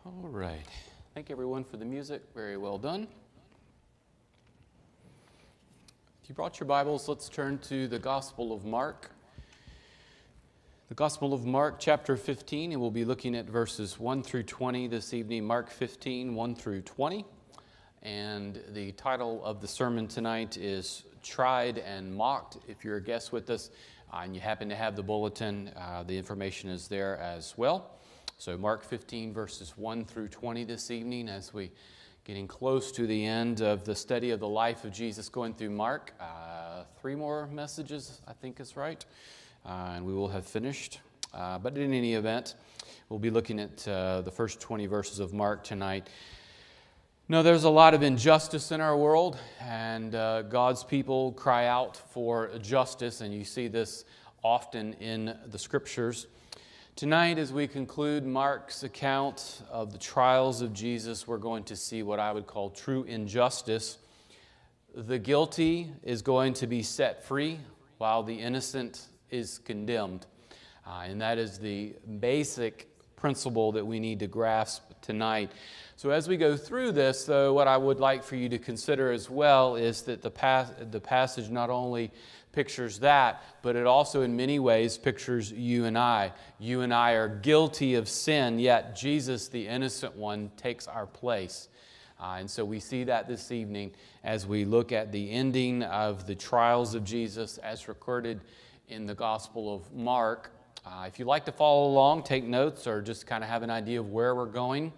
All right. Thank everyone for the music. Very well done. If you brought your Bibles, let's turn to the Gospel of Mark. The Gospel of Mark, chapter 15, and we'll be looking at verses 1 through 20 this evening. Mark 15, 1 through 20. And the title of the sermon tonight is Tried and Mocked. If you're a guest with us and you happen to have the bulletin, the information is there as well. So Mark 15, verses 1 through 20 this evening, as we getting close to the end of the study of the life of Jesus, going through Mark. 3 more messages, I think is right, and we will have finished. But in any event, we'll be looking at the first 20 verses of Mark tonight. No, there's a lot of injustice in our world, and God's people cry out for justice, and you see this often in the Scriptures. Tonight, as we conclude Mark's account of the trials of Jesus, we're going to see what I would call true injustice. The guilty is going to be set free, while the innocent is condemned. And that is the basic principle that we need to grasp tonight. So as we go through this, though, what I would like for you to consider as well is that the passage not only pictures that, but it also in many ways pictures you and I. You and I are guilty of sin, yet Jesus, the innocent one, takes our place. And so we see that this evening as we look at the ending of the trials of Jesus as recorded in the Gospel of Mark. If you'd like to follow along, take notes, or just kind of have an idea of where we're going.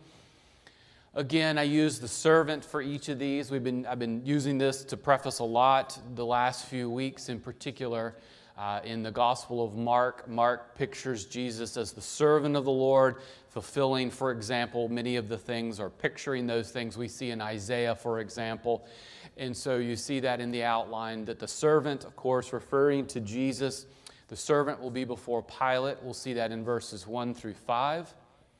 Again, I use the servant for each of these. I've been using this to preface a lot the last few weeks, in particular in the Gospel of Mark. Mark pictures Jesus as the servant of the Lord, fulfilling, for example, many of the things, or picturing those things we see in Isaiah, for example. And so you see that in the outline, that the servant, of course, referring to Jesus. The servant will be before Pilate. We'll see that in verses 1 through 5.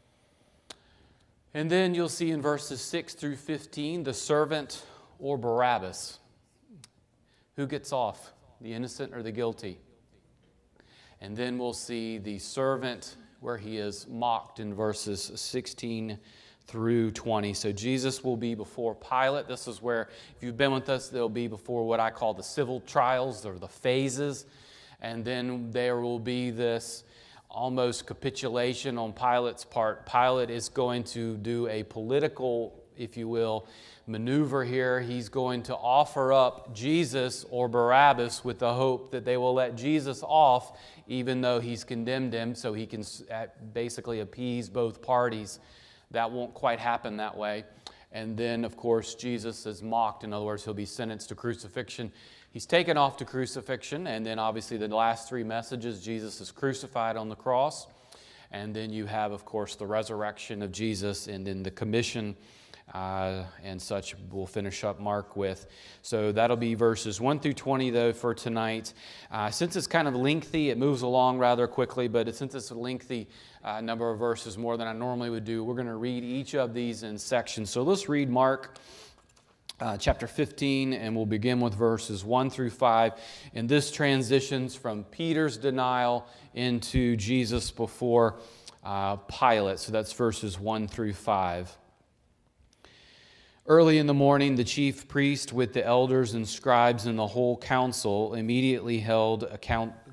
And then you'll see in verses 6 through 15, the servant or Barabbas. Who gets off, the innocent or the guilty? And then we'll see the servant where he is mocked in verses 16 through 20. So Jesus will be before Pilate. This is where, if you've been with us, they'll be before what I call the civil trials, or the phases. And then there will be this almost capitulation on Pilate's part. Pilate is going to do a political, if you will, maneuver here. He's going to offer up Jesus or Barabbas with the hope that they will let Jesus off, even though he's condemned him, so he can basically appease both parties. That won't quite happen that way. And then, of course, Jesus is mocked. In other words, he'll be sentenced to crucifixion. He's taken off to crucifixion, and then obviously the last 3 messages, Jesus is crucified on the cross. And then you have, of course, the resurrection of Jesus, and then the commission and such we'll finish up Mark with. So that'll be verses 1 through 20, though, for tonight. Since it's kind of lengthy, it moves along rather quickly, but since it's a lengthy number of verses, more than I normally would do, we're going to read each of these in sections. So let's read Mark chapter 15, and we'll begin with verses 1 through 5. And this transitions from Peter's denial into Jesus before Pilate. So that's verses 1 through 5. Early in the morning, the chief priest with the elders and scribes and the whole council immediately held a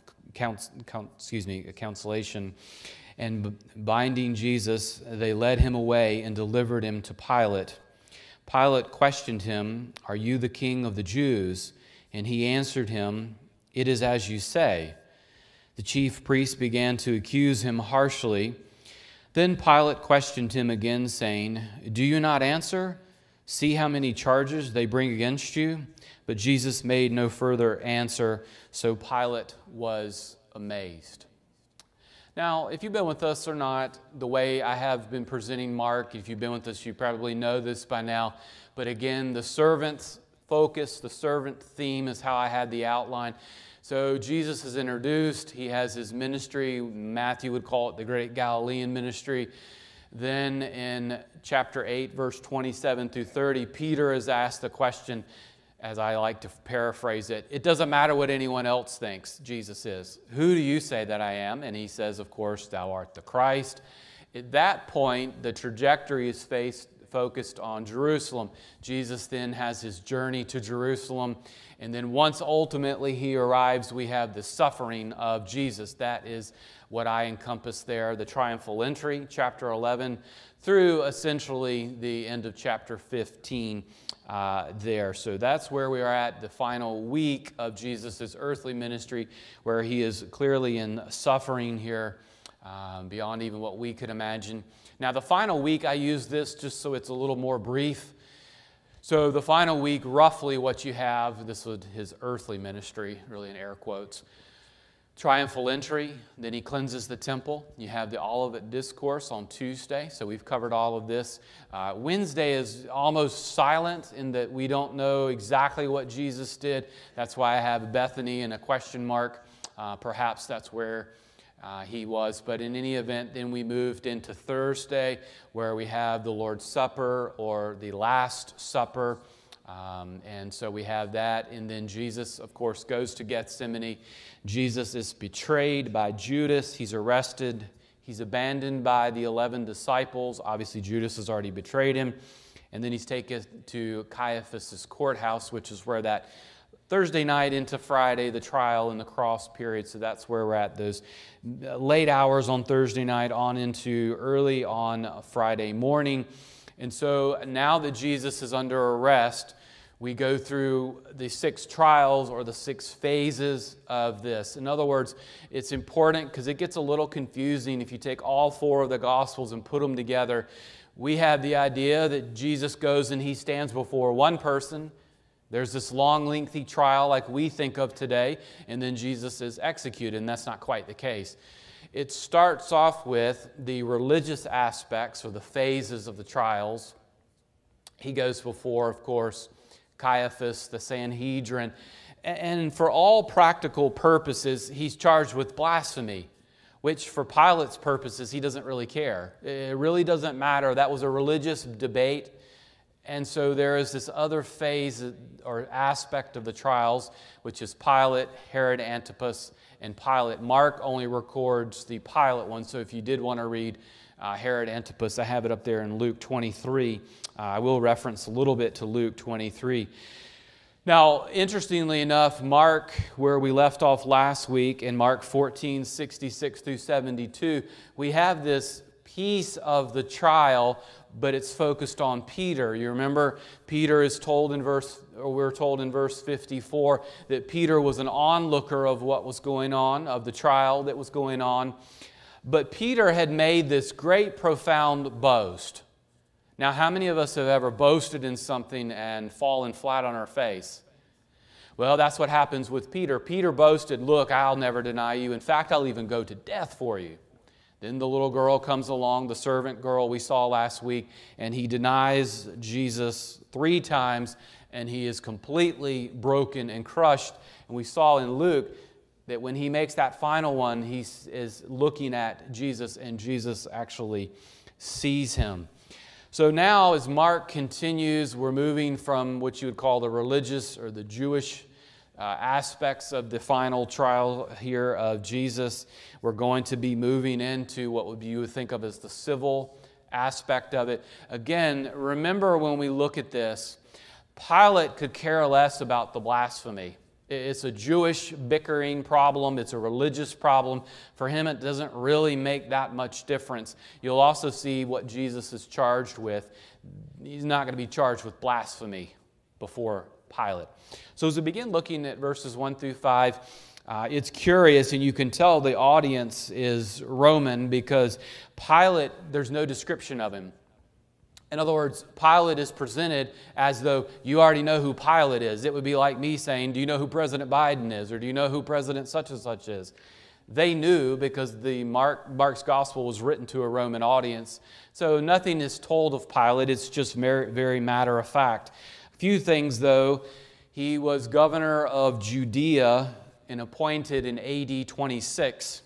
consultation, and binding Jesus, they led him away and delivered him to Pilate. Pilate questioned him, "Are you the king of the Jews?" And he answered him, "It is as you say." The chief priest began to accuse him harshly. Then Pilate questioned him again, saying, "Do you not answer? See how many charges they bring against you?" But Jesus made no further answer, so Pilate was amazed. Now, if you've been with us or not, the way I have been presenting Mark, if you've been with us, you probably know this by now. But again, the servant's focus, the servant theme is how I had the outline. So Jesus is introduced. He has his ministry. Matthew would call it the Great Galilean Ministry. Then in chapter 8, verse 27 through 30, Peter is asked the question, as I like to paraphrase it, "It doesn't matter what anyone else thinks Jesus is. Who do you say that I am?" And he says, of course, "Thou art the Christ." At that point, the trajectory is focused on Jerusalem. Jesus then has his journey to Jerusalem, and then once ultimately he arrives, we have the suffering of Jesus. That is what I encompass there, the triumphal entry, chapter 11, through essentially the end of chapter 15 there. So that's where we are at, the final week of Jesus' earthly ministry, where he is clearly in suffering here, beyond even what we could imagine. Now, the final week, I use this just so it's a little more brief. So the final week, roughly what you have, this was his earthly ministry, really in air quotes. Triumphal entry, then he cleanses the temple. You have the Olivet Discourse on Tuesday, so we've covered all of this. Wednesday is almost silent in that we don't know exactly what Jesus did. That's why I have Bethany and a question mark. Perhaps that's where he was. But in any event, then we moved into Thursday, where we have the Lord's Supper or the Last Supper. And so we have that. And then Jesus, of course, goes to Gethsemane. Jesus is betrayed by Judas. He's arrested. He's abandoned by the 11 disciples. Obviously, Judas has already betrayed him. And then he's taken to Caiaphas' courthouse, which is where that Thursday night into Friday, the trial and the cross period. So that's where we're at, those late hours on Thursday night on into early on Friday morning. And so now that Jesus is under arrest, we go through the 6 trials or the 6 phases of this. In other words, it's important because it gets a little confusing if you take all 4 of the Gospels and put them together. We have the idea that Jesus goes and he stands before one person. There's this long, lengthy trial like we think of today, and then Jesus is executed, and that's not quite the case. It starts off with the religious aspects or the phases of the trials. He goes before, of course, Caiaphas, the Sanhedrin, and for all practical purposes, he's charged with blasphemy, which for Pilate's purposes, he doesn't really care. It really doesn't matter. That was a religious debate. And so there is this other phase or aspect of the trials, which is Pilate, Herod Antipas, and Pilate. Mark only records the Pilate one, so if you did want to read Herod Antipas, I have it up there in Luke 23. I will reference a little bit to Luke 23. Now, interestingly enough, Mark, where we left off last week, in Mark 14, 66 through 72, we have this piece of the trial, but it's focused on Peter. You remember Peter is told in we're told in verse 54 that Peter was an onlooker of what was going on, of the trial that was going on. But Peter had made this great, profound boast. Now, how many of us have ever boasted in something and fallen flat on our face? Well, that's what happens with Peter. Peter boasted, "Look, I'll never deny you. In fact, I'll even go to death for you." Then the little girl comes along, the servant girl we saw last week, and he denies Jesus 3 times, and he is completely broken and crushed. And we saw in Luke that when he makes that final one, he is looking at Jesus, and Jesus actually sees him. So now as Mark continues, we're moving from what you would call the religious or the Jewish aspects of the final trial here of Jesus. We're going to be moving into what you would think of as the civil aspect of it. Again, remember when we look at this, Pilate could care less about the blasphemy. It's a Jewish bickering problem. It's a religious problem. For him, it doesn't really make that much difference. You'll also see what Jesus is charged with. He's not going to be charged with blasphemy before Pilate. So as we begin looking at verses 1 through 5, it's curious, and you can tell the audience is Roman because Pilate, there's no description of him. In other words, Pilate is presented as though you already know who Pilate is. It would be like me saying, do you know who President Biden is? Or do you know who President such and such is? They knew because the Mark's gospel was written to a Roman audience. So nothing is told of Pilate. It's just very, very matter of fact. A few things, though. He was governor of Judea and appointed in AD 26.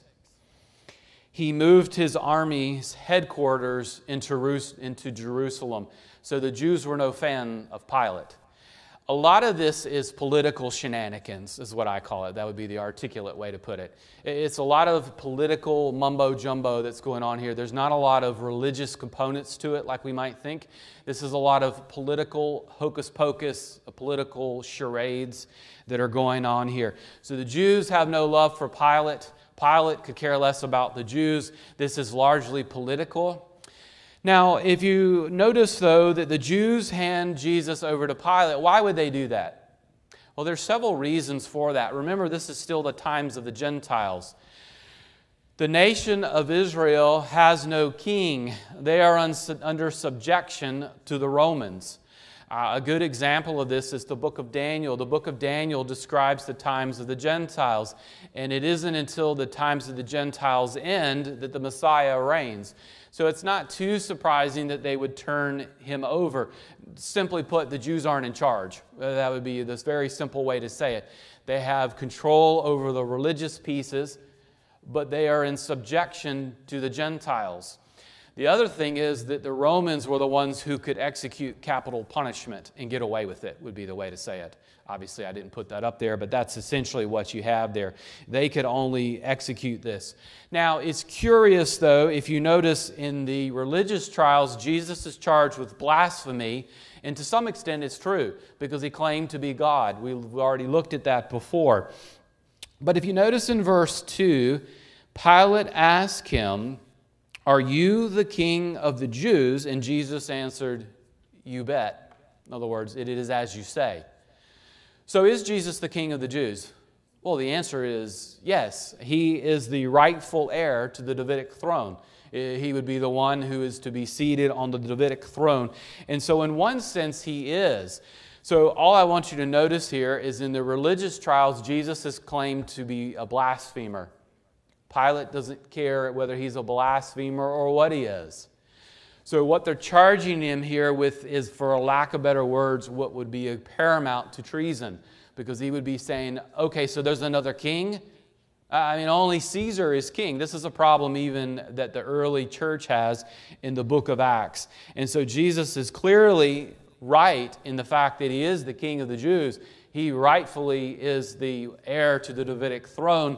He moved his army's headquarters into Jerusalem. So the Jews were no fan of Pilate. A lot of this is political shenanigans, is what I call it. That would be the articulate way to put it. It's a lot of political mumbo-jumbo that's going on here. There's not a lot of religious components to it like we might think. This is a lot of political hocus-pocus, political charades that are going on here. So the Jews have no love for Pilate. Pilate could care less about the Jews. This is largely political. Now, if you notice, though, that the Jews hand Jesus over to Pilate, why would they do that? Well, there's several reasons for that. Remember, this is still the times of the Gentiles. The nation of Israel has no king. They are under subjection to the Romans. A good example of this is the book of Daniel. The book of Daniel describes the times of the Gentiles, and it isn't until the times of the Gentiles end that the Messiah reigns. So it's not too surprising that they would turn him over. Simply put, the Jews aren't in charge. That would be this very simple way to say it. They have control over the religious pieces, but they are in subjection to the Gentiles. The other thing is that the Romans were the ones who could execute capital punishment and get away with it, would be the way to say it. Obviously, I didn't put that up there, but that's essentially what you have there. They could only execute this. Now, it's curious, though, if you notice in the religious trials, Jesus is charged with blasphemy, and to some extent it's true, because he claimed to be God. We've already looked at that before. But if you notice in verse 2, Pilate asked him, "Are you the king of the Jews?" And Jesus answered, "You bet." In other words, it is as you say. So is Jesus the king of the Jews? Well, the answer is yes. He is the rightful heir to the Davidic throne. He would be the one who is to be seated on the Davidic throne. And so in one sense, he is. So all I want you to notice here is in the religious trials, Jesus is claimed to be a blasphemer. Pilate doesn't care whether he's a blasphemer or what he is. So what they're charging him here with is, for a lack of better words, what would be a paramount to treason. Because he would be saying, okay, so there's another king? I mean, only Caesar is king. This is a problem even that the early church has in the book of Acts. And so Jesus is clearly right in the fact that he is the king of the Jews. He rightfully is the heir to the Davidic throne.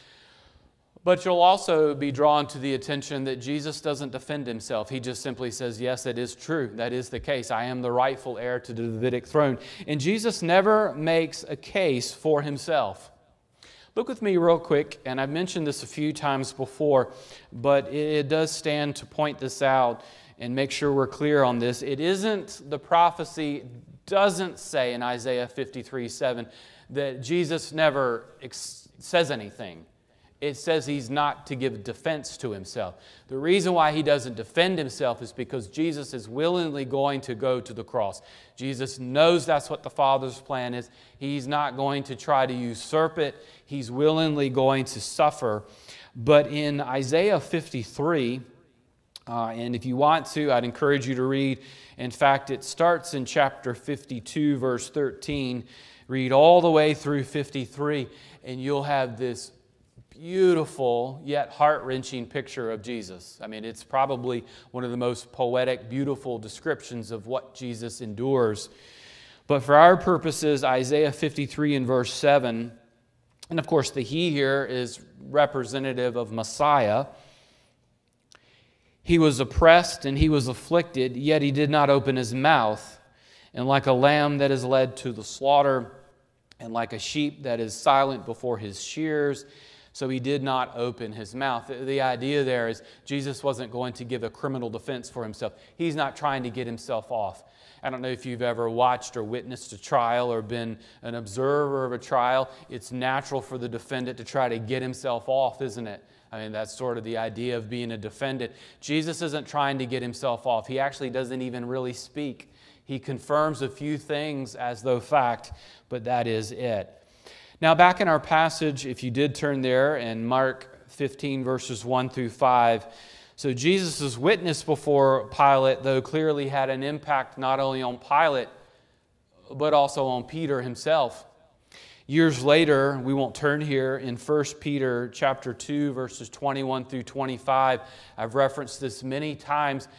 But you'll also be drawn to the attention that Jesus doesn't defend himself. He just simply says, yes, it is true. That is the case. I am the rightful heir to the Davidic throne. And Jesus never makes a case for himself. Look with me real quick, and I've mentioned this a few times before, but it does stand to point this out and make sure we're clear on this. It isn't, the prophecy doesn't say in Isaiah 53:7 that Jesus never says anything. It says he's not to give defense to himself. The reason why he doesn't defend himself is because Jesus is willingly going to go to the cross. Jesus knows that's what the Father's plan is. He's not going to try to usurp it. He's willingly going to suffer. But in Isaiah 53, and if you want to, I'd encourage you to read. In fact, it starts in chapter 52, verse 13. Read all the way through 53, and you'll have this beautiful yet heart-wrenching picture of Jesus. I mean, it's probably one of the most poetic, beautiful descriptions of what Jesus endures. But for our purposes, Isaiah 53 and verse 7, and of course the he here is representative of Messiah. He was oppressed and he was afflicted, yet he did not open his mouth. And like a lamb that is led to the slaughter, and like a sheep that is silent before his shears, so he did not open his mouth. The idea there is Jesus wasn't going to give a criminal defense for himself. He's not trying to get himself off. I don't know if you've ever watched or witnessed a trial or been an observer of a trial. It's natural for the defendant to try to get himself off, isn't it? I mean, that's sort of the idea of being a defendant. Jesus isn't trying to get himself off. He actually doesn't even really speak. He confirms a few things as though fact, but that is it. Now, back in our passage, if you did turn there, in Mark 15, verses 1 through 5, so Jesus' witness before Pilate, though, clearly had an impact not only on Pilate, but also on Peter himself. Years later, we won't turn here, in 1 Peter chapter 2, verses 21 through 25, I've referenced this many times.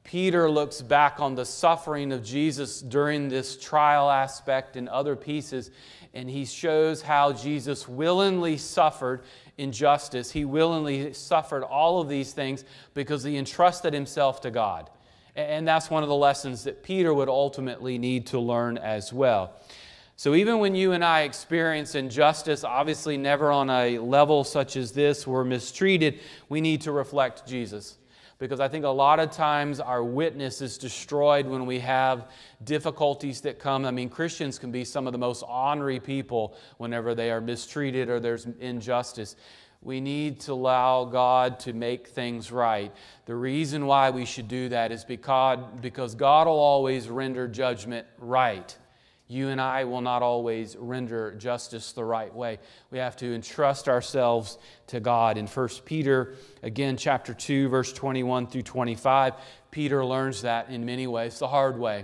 Peter looks back on the suffering of Jesus during this trial aspect and other pieces, and he shows how Jesus willingly suffered injustice. He willingly suffered all of these things because he entrusted himself to God. And that's one of the lessons that Peter would ultimately need to learn as well. So even when you and I experience injustice, obviously never on a level such as this, we're mistreated, we need to reflect Jesus. Because I think a lot of times our witness is destroyed when we have difficulties that come. I mean, Christians can be some of the most ornery people whenever they are mistreated or there's injustice. We need to allow God to make things right. The reason why we should do that is because God will always render judgment right. You and I will not always render justice the right way. We have to entrust ourselves to God. In 1 Peter, again, chapter 2, verse 21 through 25, Peter learns that in many ways, the hard way.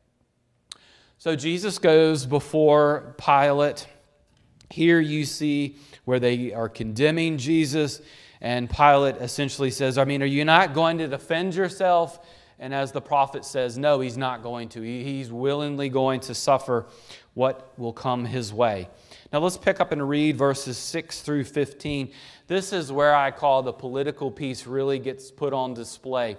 So Jesus goes before Pilate. Here you see where they are condemning Jesus, and Pilate essentially says, are you not going to defend yourself? And as the prophet says, no, he's not going to. He's willingly going to suffer what will come his way. Now let's pick up and read verses 6 through 15. This is where I call the political piece really gets put on display.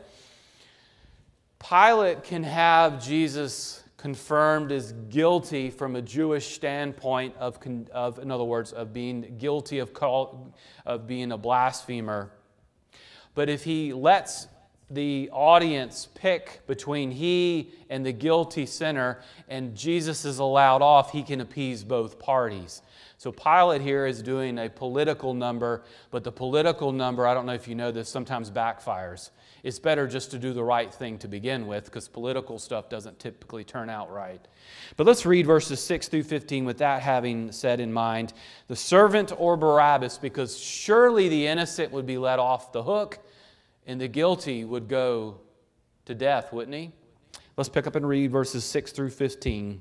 Pilate can have Jesus confirmed as guilty from a Jewish standpoint of in other words, of being guilty of being a blasphemer. But if he lets the audience pick between he and the guilty sinner, and Jesus is allowed off, he can appease both parties. So Pilate here is doing a political number, but the political number, I don't know if you know this, sometimes backfires. It's better just to do the right thing to begin with, because political stuff doesn't typically turn out right. But let's read verses 6 through 15 with that having said in mind. The servant or Barabbas, because surely the innocent would be let off the hook, and the guilty would go to death, wouldn't he? Let's pick up and read verses 6 through 15.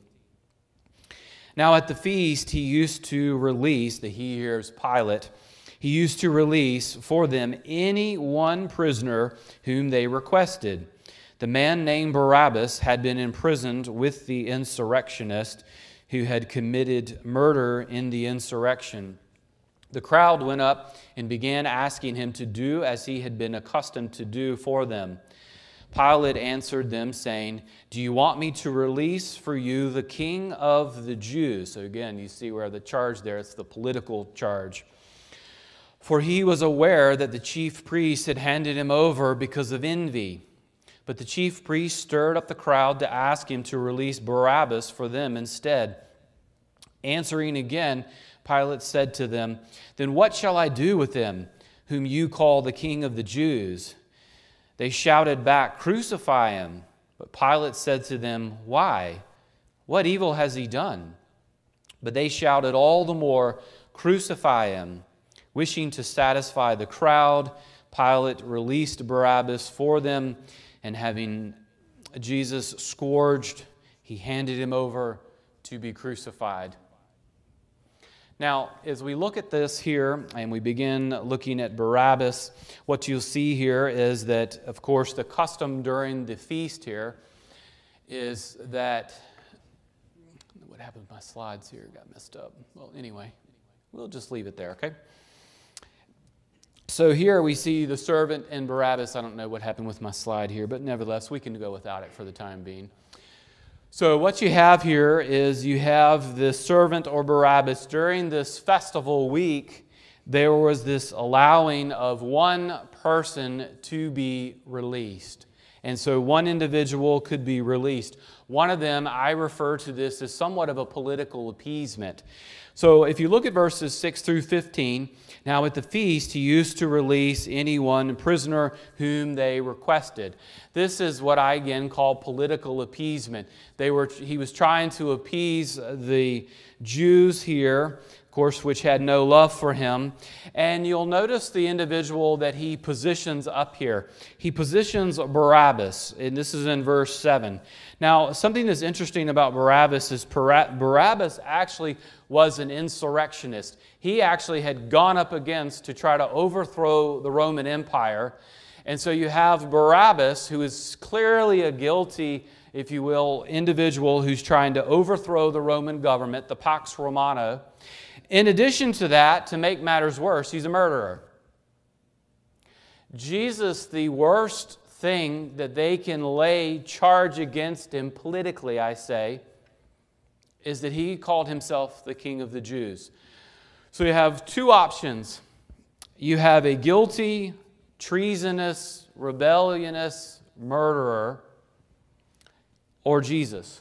Now at the feast he used to release, the he here is Pilate, he used to release for them any one prisoner whom they requested. The man named Barabbas had been imprisoned with the insurrectionist who had committed murder in the insurrection. The crowd went up and began asking him to do as he had been accustomed to do for them. Pilate answered them, saying, do you want me to release for you the king of the Jews? So again, you see where the charge there, it's the political charge. For he was aware that the chief priests had handed him over because of envy. But the chief priests stirred up the crowd to ask him to release Barabbas for them instead. Answering again, Pilate said to them, then what shall I do with him, whom you call the king of the Jews? They shouted back, crucify him. But Pilate said to them, why? What evil has he done? But they shouted all the more, crucify him. Wishing to satisfy the crowd, Pilate released Barabbas for them, and having Jesus scourged, he handed him over to be crucified. Now, as we look at this here and we begin looking at Barabbas, what you'll see here is that, of course, the custom during the feast here is that, what happened with my slides here? Got messed up. Well, anyway, we'll just leave it there, okay? So here we see the servant and Barabbas. I don't know what happened with my slide here, but nevertheless, we can go without it for the time being. So what you have here is you have the servant or Barabbas. During this festival week, there was this allowing of one person to be released. And so one individual could be released. One of them, I refer to this as somewhat of a political appeasement. So if you look at verses 6 through 15, now at the feast he used to release any one prisoner whom they requested. This is what I again call political appeasement. He was trying to appease the Jews here, of course, which had no love for him. And you'll notice the individual that he positions up here. He positions Barabbas, and this is in verse 7. Now, something that's interesting about Barabbas is Barabbas actually was an insurrectionist. He actually had gone up against to try to overthrow the Roman Empire. And so you have Barabbas, who is clearly a guilty, if you will, individual who's trying to overthrow the Roman government, the Pax Romana. In addition to that, to make matters worse, he's a murderer. Jesus, the worst thing that they can lay charge against him politically, I say, is that he called himself the King of the Jews. So you have two options. You have a guilty, treasonous, rebellious murderer, or Jesus.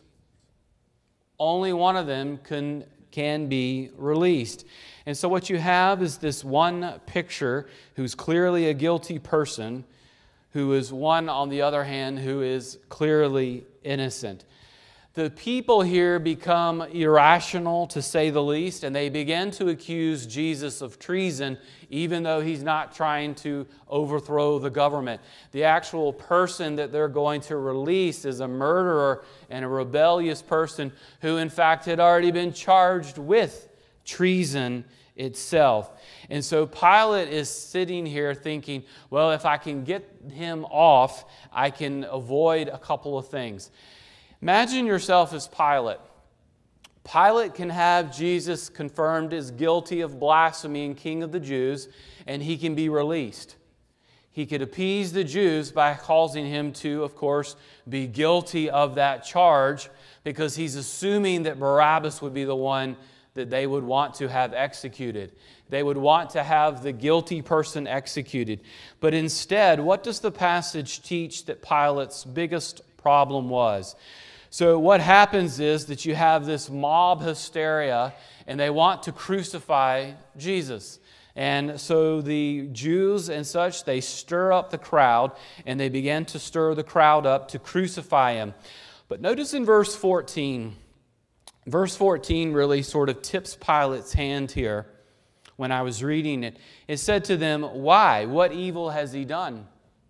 Only one of them can be released. And so what you have is this one picture who's clearly a guilty person, who is one, on the other hand, who is clearly innocent. The people here become irrational, to say the least, and they begin to accuse Jesus of treason, even though he's not trying to overthrow the government. The actual person that they're going to release is a murderer and a rebellious person who, in fact, had already been charged with treason itself. And so Pilate is sitting here thinking, well, if I can get him off, I can avoid a couple of things. Imagine yourself as Pilate. Pilate can have Jesus confirmed as guilty of blasphemy and King of the Jews, and he can be released. He could appease the Jews by causing him to, of course, be guilty of that charge, because he's assuming that Barabbas would be the one that they would want to have executed. They would want to have the guilty person executed. But instead, what does the passage teach that Pilate's biggest problem was? So what happens is that you have this mob hysteria, and they want to crucify Jesus. And so the Jews and such, they stir up the crowd, and they begin to stir the crowd up to crucify him. But notice in verse 14, verse 14 really sort of tips Pilate's hand here when I was reading it. It said to them, "Why? What evil has he done?"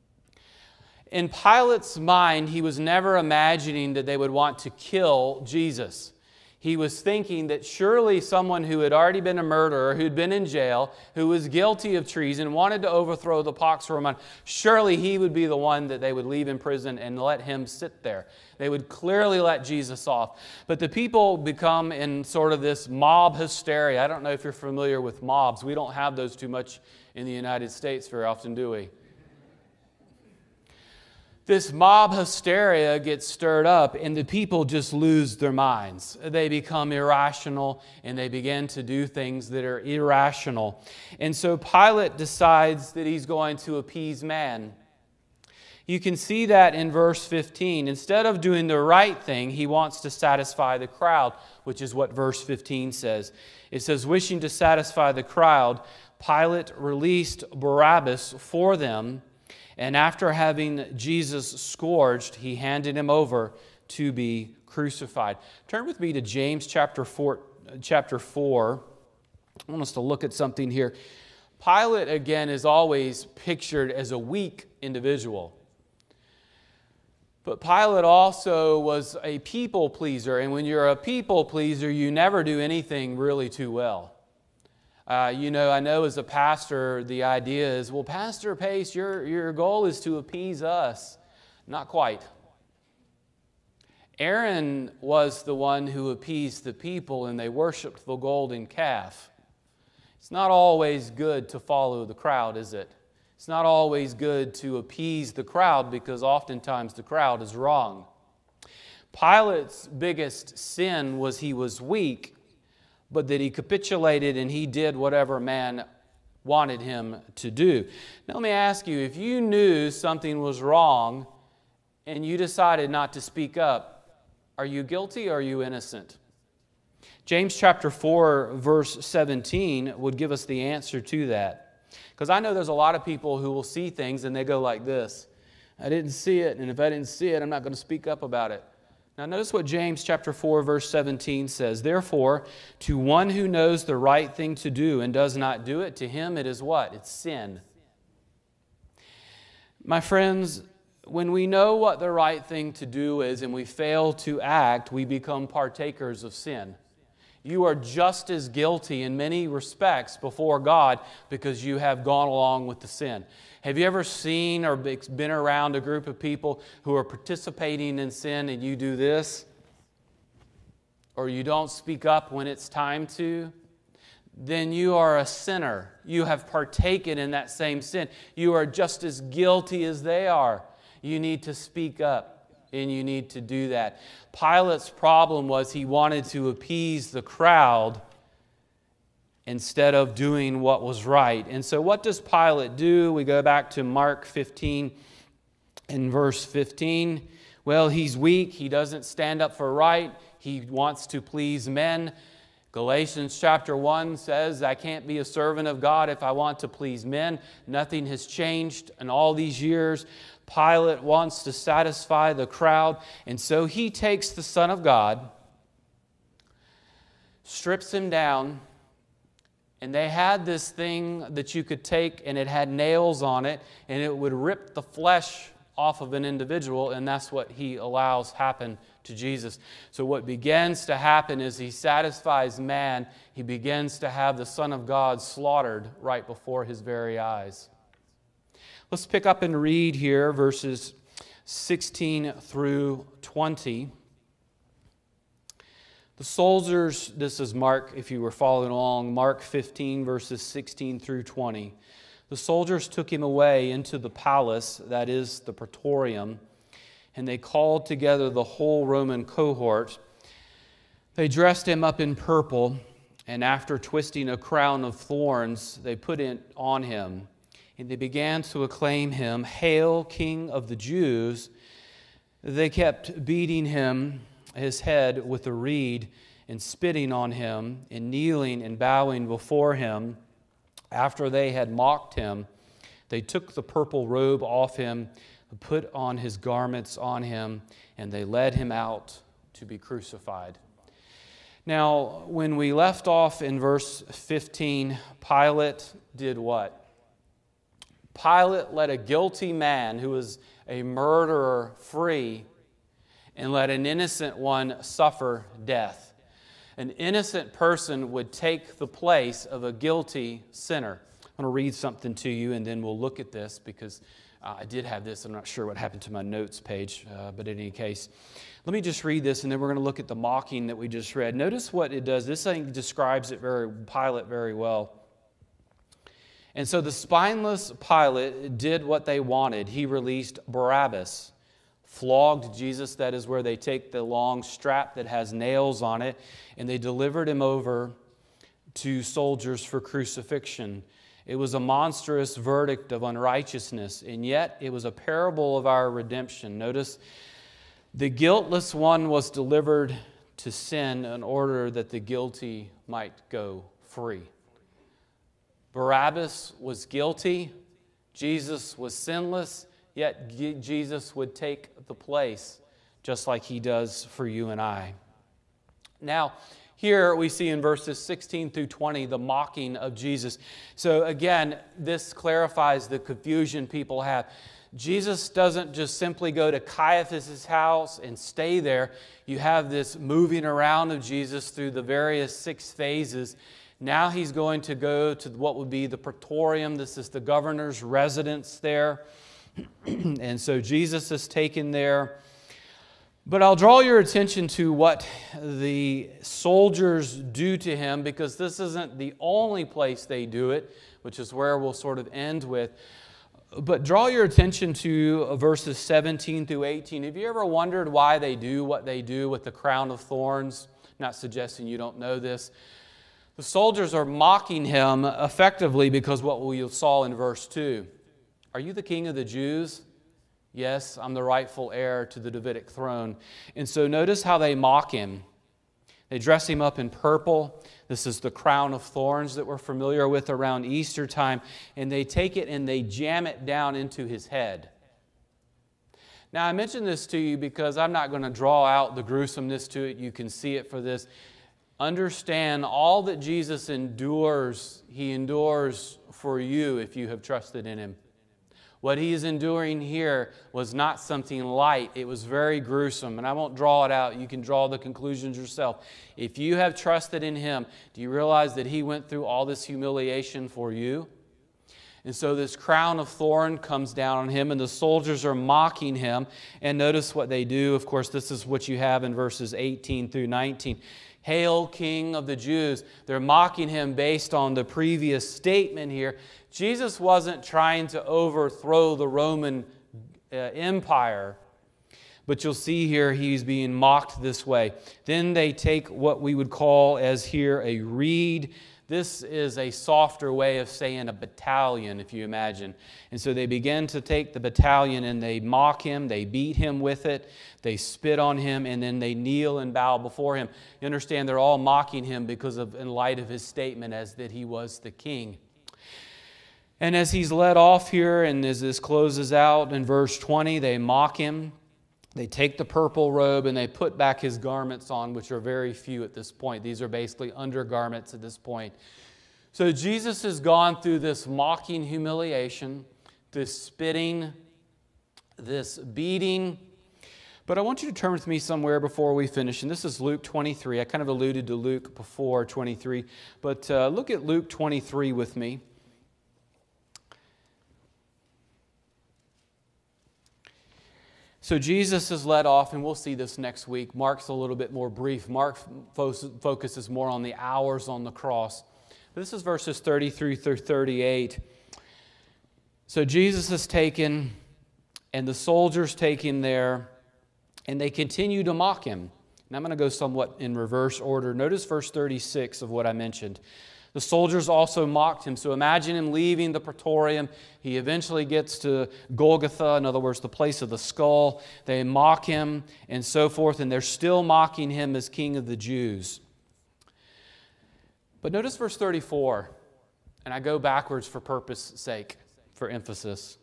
In Pilate's mind, he was never imagining that they would want to kill Jesus. He was thinking that surely someone who had already been a murderer, who'd been in jail, who was guilty of treason, wanted to overthrow the Pax Romana, surely he would be the one that they would leave in prison and let him sit there. They would clearly let Jesus off. But the people become in sort of this mob hysteria. I don't know if you're familiar with mobs. We don't have those too much in the United States very often, do we? This mob hysteria gets stirred up, and the people just lose their minds. They become irrational, and they begin to do things that are irrational. And so Pilate decides that he's going to appease man. You can see that in verse 15. Instead of doing the right thing, he wants to satisfy the crowd, which is what verse 15 says. It says, wishing to satisfy the crowd, Pilate released Barabbas for them, and after having Jesus scourged, he handed him over to be crucified. Turn with me to James chapter 4. I want us to look at something here. Pilate, again, is always pictured as a weak individual. But Pilate also was a people pleaser, and when you're a people pleaser, you never do anything really too well. I know as a pastor, the idea is, well, Pastor Pace, your goal is to appease us. Not quite. Aaron was the one who appeased the people, and they worshiped the golden calf. It's not always good to follow the crowd, is it? It's not always good to appease the crowd, because oftentimes the crowd is wrong. Pilate's biggest sin was he was weak, but that he capitulated and he did whatever man wanted him to do. Now let me ask you, if you knew something was wrong and you decided not to speak up, are you guilty or are you innocent? James chapter 4, verse 17 would give us the answer to that. Because I know there's a lot of people who will see things and they go like this: I didn't see it, and if I didn't see it, I'm not going to speak up about it. Now notice what James chapter 4 verse 17 says. Therefore, to one who knows the right thing to do and does not do it, to him it is what? It's sin. My friends, when we know what the right thing to do is and we fail to act, we become partakers of sin. You are just as guilty in many respects before God because you have gone along with the sin. Have you ever seen or been around a group of people who are participating in sin and you do this? Or you don't speak up when it's time to? Then you are a sinner. You have partaken in that same sin. You are just as guilty as they are. You need to speak up, and you need to do that. Pilate's problem was he wanted to appease the crowd instead of doing what was right. And so what does Pilate do? We go back to Mark 15 in verse 15. Well, he's weak. He doesn't stand up for right. He wants to please men. Galatians chapter 1 says, I can't be a servant of God if I want to please men. Nothing has changed in all these years. Pilate wants to satisfy the crowd, and so he takes the Son of God, strips him down, and they had this thing that you could take, and it had nails on it, and it would rip the flesh off of an individual, and that's what he allows happen to Jesus. So what begins to happen is he satisfies man. He begins to have the Son of God slaughtered right before his very eyes. Let's pick up and read here verses 16 through 20. The soldiers, this is Mark, if you were following along, Mark 15 verses 16 through 20. The soldiers took him away into the palace, that is the praetorium, and they called together the whole Roman cohort. They dressed him up in purple, and after twisting a crown of thorns, they put it on him. And they began to acclaim him, Hail, King of the Jews! They kept beating him, his head, with a reed, and spitting on him, and kneeling and bowing before him. After they had mocked him, they took the purple robe off him, put on his garments on him, and they led him out to be crucified. Now, when we left off in verse 15, Pilate did what? Pilate let a guilty man who was a murderer free and let an innocent one suffer death. An innocent person would take the place of a guilty sinner. I'm going to read something to you and then we'll look at this because I did have this. I'm not sure what happened to my notes page, but in any case, let me just read this and then we're going to look at the mocking that we just read. Notice what it does. This thing describes it Pilate very well. And so the spineless Pilate did what they wanted. He released Barabbas, flogged Jesus, that is where they take the long strap that has nails on it, and they delivered him over to soldiers for crucifixion. It was a monstrous verdict of unrighteousness, and yet it was a parable of our redemption. Notice, the guiltless one was delivered to sin in order that the guilty might go free. Barabbas was guilty, Jesus was sinless, yet Jesus would take the place just like he does for you and I. Now, here we see in verses 16 through 20 the mocking of Jesus. So again, this clarifies the confusion people have. Jesus doesn't just simply go to Caiaphas' house and stay there. You have this moving around of Jesus through the various 6 phases. Now he's going to go to what would be the praetorium. This is the governor's residence there. And so Jesus is taken there. But I'll draw your attention to what the soldiers do to him, because this isn't the only place they do it, which is where we'll sort of end with. But draw your attention to verses 17 through 18. Have you ever wondered why they do what they do with the crown of thorns? I'm not suggesting you don't know this. The soldiers are mocking him effectively because what we saw in verse 2. Are you the king of the Jews? Yes, I'm the rightful heir to the Davidic throne. And so notice how they mock him. They dress him up in purple. This is the crown of thorns that we're familiar with around Easter time. And they take it and they jam it down into his head. Now, I mention this to you because I'm not going to draw out the gruesomeness to it. You can see it for this. Understand all that Jesus endures, he endures for you if you have trusted in him. What he is enduring here was not something light. It was very gruesome. And I won't draw it out. You can draw the conclusions yourself. If you have trusted in him, do you realize that he went through all this humiliation for you? And so this crown of thorn comes down on him, and the soldiers are mocking him. And notice what they do. Of course, this is what you have in verses 18 through 19. Hail, King of the Jews. They're mocking him based on the previous statement here. Jesus wasn't trying to overthrow the Roman Empire, but you'll see here he's being mocked this way. Then they take what we would call as here a reed. This is a softer way of saying a battalion, if you imagine. And so they begin to take the battalion and they mock him, they beat him with it, they spit on him, and then they kneel and bow before him. You understand, they're all mocking him because of, in light of his statement as that he was the king. And as he's led off here, and as this closes out in verse 20, they mock him. They take the purple robe and they put back his garments on, which are very few at this point. These are basically undergarments at this point. So Jesus has gone through this mocking humiliation, this spitting, this beating. But I want you to turn with me somewhere before we finish. And this is Luke 23. I kind of alluded to Luke before 23. But look at Luke 23 with me. So Jesus is led off, and we'll see this next week. Mark's a little bit more brief. Mark focuses more on the hours on the cross. But this is verses 33 through 38. So Jesus is taken, and the soldiers take him there, and they continue to mock him. And I'm going to go somewhat in reverse order. Notice verse 36 of what I mentioned. The soldiers also mocked him. So imagine him leaving the praetorium. He eventually gets to Golgotha, in other words, the place of the skull. They mock him and so forth, and they're still mocking him as King of the Jews. But notice verse 34, and I go backwards for purpose's sake, for emphasis.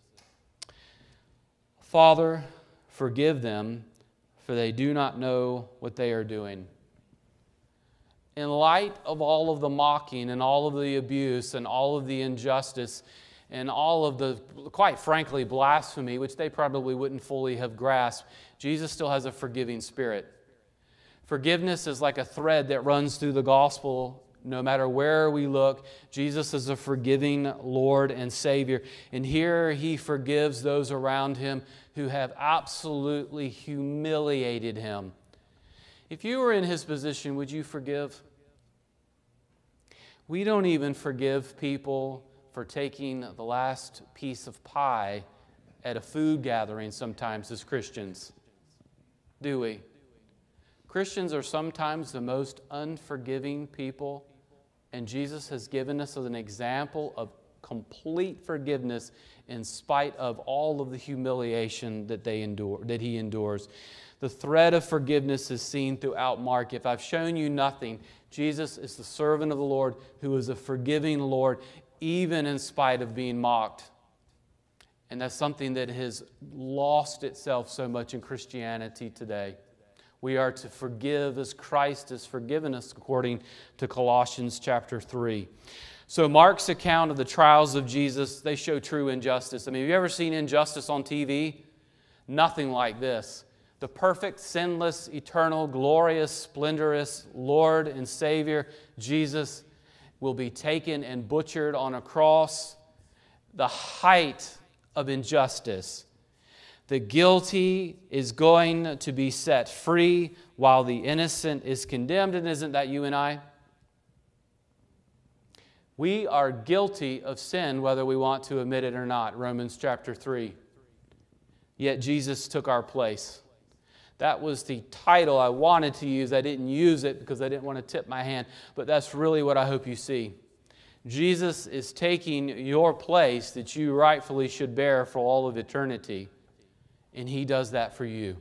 Father, forgive them, for they do not know what they are doing. In light of all of the mocking and all of the abuse and all of the injustice and all of the, quite frankly, blasphemy, which they probably wouldn't fully have grasped, Jesus still has a forgiving spirit. Forgiveness is like a thread that runs through the gospel. No matter where we look, Jesus is a forgiving Lord and Savior. And here he forgives those around him who have absolutely humiliated him. If you were in his position, would you forgive? We don't even forgive people for taking the last piece of pie at a food gathering sometimes as Christians, do we? Christians are sometimes the most unforgiving people, and Jesus has given us an example of complete forgiveness in spite of all of the humiliation that he endures. The thread of forgiveness is seen throughout Mark. If I've shown you nothing, Jesus is the servant of the Lord who is a forgiving Lord, even in spite of being mocked. And that's something that has lost itself so much in Christianity today. We are to forgive as Christ has forgiven us, according to Colossians chapter 3. So Mark's account of the trials of Jesus, they show true injustice. I mean, have you ever seen injustice on TV? Nothing like this. The perfect, sinless, eternal, glorious, splendorous Lord and Savior, Jesus, will be taken and butchered on a cross. The height of injustice. The guilty is going to be set free while the innocent is condemned. And isn't that you and I? We are guilty of sin whether we want to admit it or not. Romans chapter 3. Yet Jesus took our place. That was the title I wanted to use. I didn't use it because I didn't want to tip my hand. But that's really what I hope you see. Jesus is taking your place that you rightfully should bear for all of eternity. And He does that for you.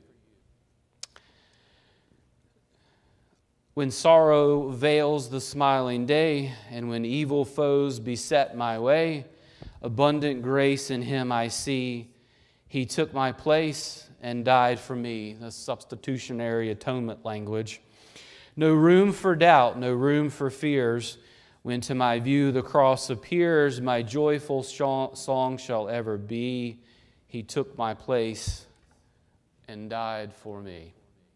When sorrow veils the smiling day, and when evil foes beset my way, abundant grace in Him I see. He took my place and died for me. That's substitutionary atonement language. No room for doubt, no room for fears. When to my view the cross appears, my joyful song shall ever be. He took my place and died for me.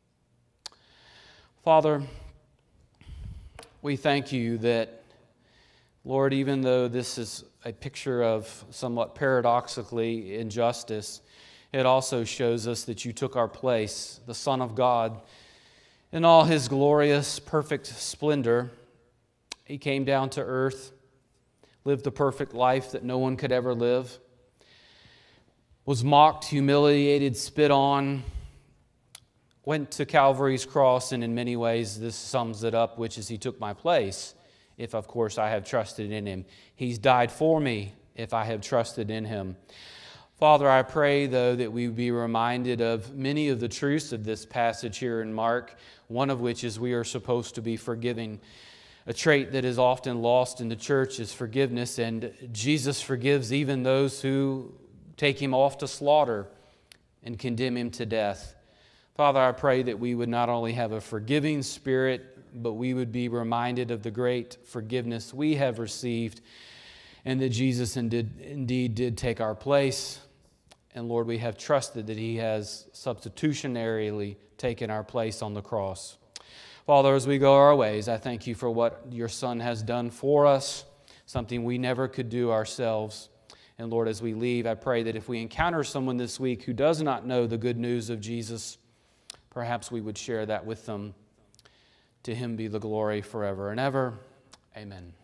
Father, we thank you that, Lord, even though this is a picture of somewhat paradoxically injustice, it also shows us that you took our place, the Son of God, in all his glorious, perfect splendor. He came down to earth, lived the perfect life that no one could ever live, was mocked, humiliated, spit on, went to Calvary's cross, and in many ways this sums it up, which is he took my place, if of course I have trusted in him. He's died for me if I have trusted in him. Father, I pray, though, that we be reminded of many of the truths of this passage here in Mark, one of which is we are supposed to be forgiving. A trait that is often lost in the church is forgiveness, and Jesus forgives even those who take him off to slaughter and condemn him to death. Father, I pray that we would not only have a forgiving spirit, but we would be reminded of the great forgiveness we have received, and that Jesus indeed did take our place. And Lord, we have trusted that he has substitutionarily taken our place on the cross. Father, as we go our ways, I thank you for what your Son has done for us, something we never could do ourselves. And Lord, as we leave, I pray that if we encounter someone this week who does not know the good news of Jesus, perhaps we would share that with them. To him be the glory forever and ever. Amen.